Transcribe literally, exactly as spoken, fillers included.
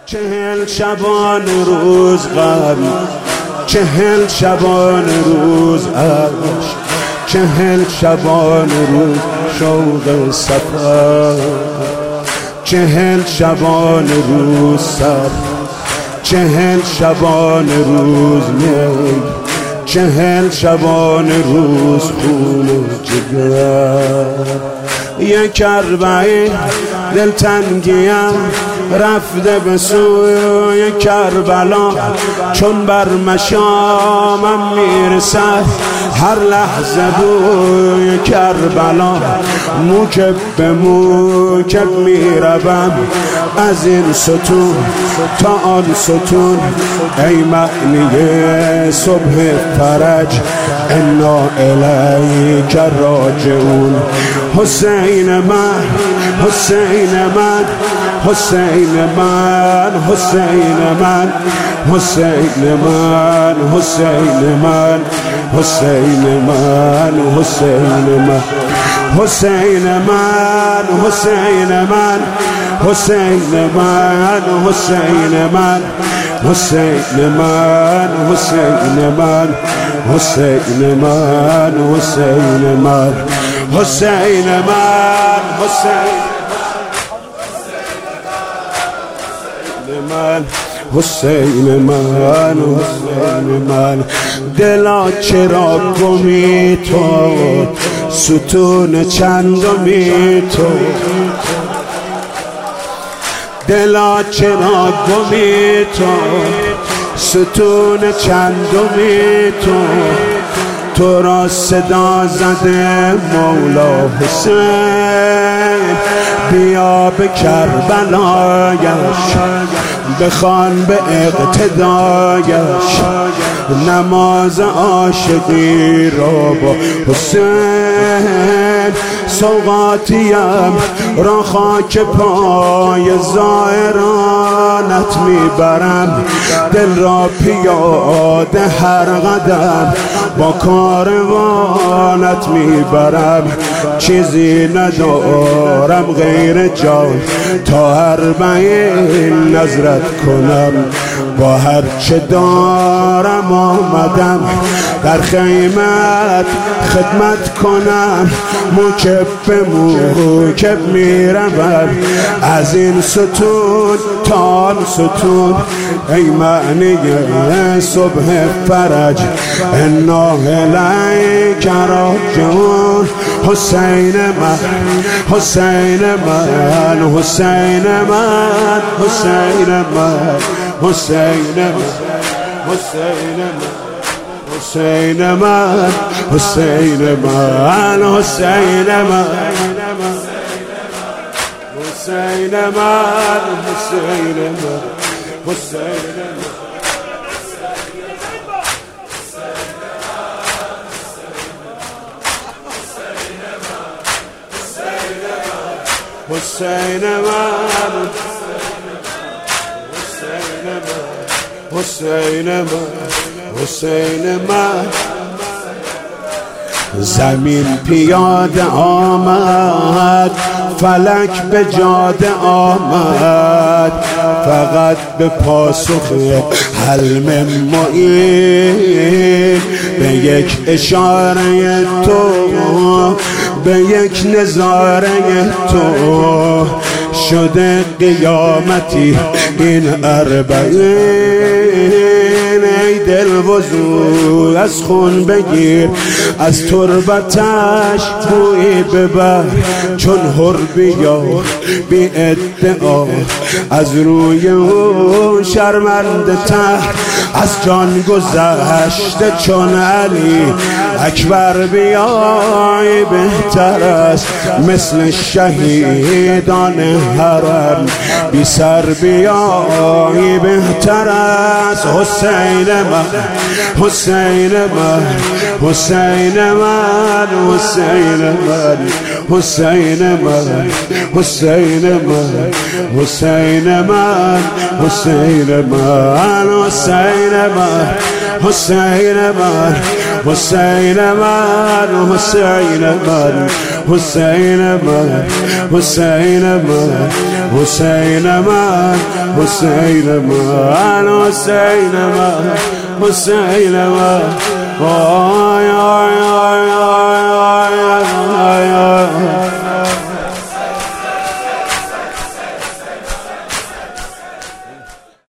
چهل شبان روز غم، چهل شبان روز عشق، چهل شبان روز شوق سفر، چهل شبان روز سر، چهل شبان روز می، چهل شبان روز خون جگر. یک کربعی دلتنگیم رفته به سوی کربلا، چون بر مشامم میرسد هر لحظه بوی کربلا. موکب به موکب میروم از این ستون تا آن ستون، ای معنی صبح فرج انا الیک راجعون. حسین من، حسین من، حسین من، حسین من، حسین من، حسین من، حسین من، حسین من، حسین من، حسین من، حسین من، حسین من، حسین من، حسین من، حسین من، حسین من، حسین من، حسین من، حسین من، حسین من. دلا چرا گمی تو، ستون چندمی تو، دلا چرا گمی تو، ستون چندمی تو. تو را صدا زده مولا حسین، بیا به کربلایش بخوان به اقتدایش نماز عاشقی را با حسین. سوغاتیم را خاک پای زائرانت میبرم، دل را پیاده هر قدم با کاروانت میبرم. چیزی ندارم غیر جان تا اربعین نظرت کنم، با هر چه دارم آمدم در خیمت خدمت کنم. موکب به موکب میروم از این ستون تا آن ستون، ای معنی صبح فرج انا الیک راجعون. حسین من، حسین من، حسین من، حسین من، حسین من، حسین من، حسین من، حسین من، حسین من، حسین من، حسین من، حسین من. حسین من، حسین من، حسین من. زمین پیاده آمد، فلک به جاده آمد، فقط به پاسخ حلم معین. به یک اشاره تو، به یک نظاره تو شده قیامتی این اربعین. ای دل وضو از خون بگیر، از تربتش بویی ببر، چون حر بیا بی ادعا از روی او شرمنده تر. از جان گذشته چون علی اکبر بیای بهتر است، مثل شهیدان حرم بی سر بیای بهتر است. حسین من، حسین من، حسین من، حسین من، حسین من، حسین من، حسین من، حسین من، حسین من، حسین من، حسین من، حسین من، حسین من، حسین من، حسین من حسین من حسین من حسین من وای